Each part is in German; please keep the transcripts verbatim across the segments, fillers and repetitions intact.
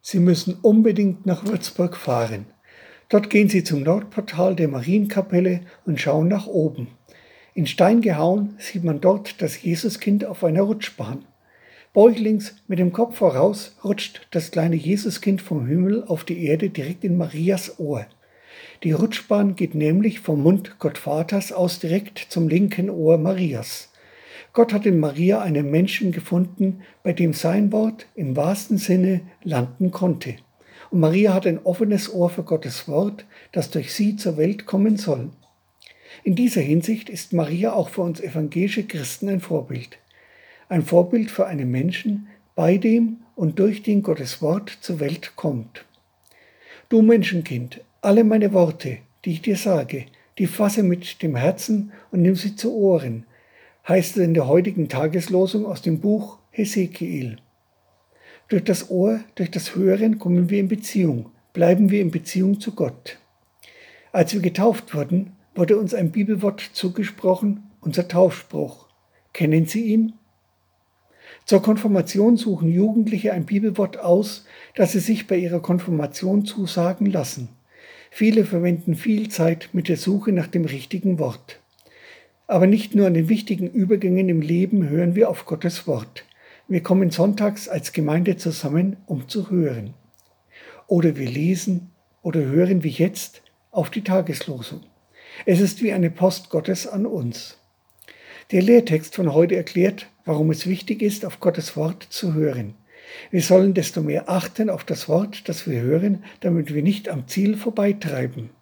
Sie müssen unbedingt nach Würzburg fahren. Dort gehen Sie zum Nordportal der Marienkapelle und schauen nach oben. In Stein gehauen sieht man dort das Jesuskind auf einer Rutschbahn. Bäuchlings mit dem Kopf voraus rutscht das kleine Jesuskind vom Himmel auf die Erde direkt in Marias Ohr. Die Rutschbahn geht nämlich vom Mund Gottvaters aus direkt zum linken Ohr Marias. Gott hat in Maria einen Menschen gefunden, bei dem sein Wort im wahrsten Sinne landen konnte. Und Maria hat ein offenes Ohr für Gottes Wort, das durch sie zur Welt kommen soll. In dieser Hinsicht ist Maria auch für uns evangelische Christen ein Vorbild. Ein Vorbild für einen Menschen, bei dem und durch den Gottes Wort zur Welt kommt. Du Menschenkind, alle meine Worte, die ich dir sage, die fasse mit dem Herzen und nimm sie zu Ohren, heißt es in der heutigen Tageslosung aus dem Buch Hesekiel. Durch das Ohr, durch das Hören kommen wir in Beziehung, bleiben wir in Beziehung zu Gott. Als wir getauft wurden, wurde uns ein Bibelwort zugesprochen, unser Taufspruch. Kennen Sie ihn? Zur Konfirmation suchen Jugendliche ein Bibelwort aus, das sie sich bei ihrer Konfirmation zusagen lassen. Viele verwenden viel Zeit mit der Suche nach dem richtigen Wort. Aber nicht nur an den wichtigen Übergängen im Leben hören wir auf Gottes Wort. Wir kommen sonntags als Gemeinde zusammen, um zu hören. Oder wir lesen oder hören wie jetzt auf die Tageslosung. Es ist wie eine Post Gottes an uns. Der Lehrtext von heute erklärt, warum es wichtig ist, auf Gottes Wort zu hören. Wir sollen desto mehr achten auf das Wort, das wir hören, damit wir nicht am Ziel vorbeitreiben.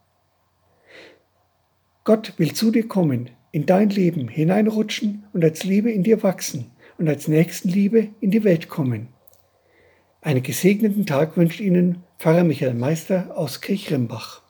Gott will zu dir kommen, in dein Leben hineinrutschen und als Liebe in dir wachsen und als Nächstenliebe in die Welt kommen. Einen gesegneten Tag wünscht Ihnen Pfarrer Michael Meister aus Kirchrimbach.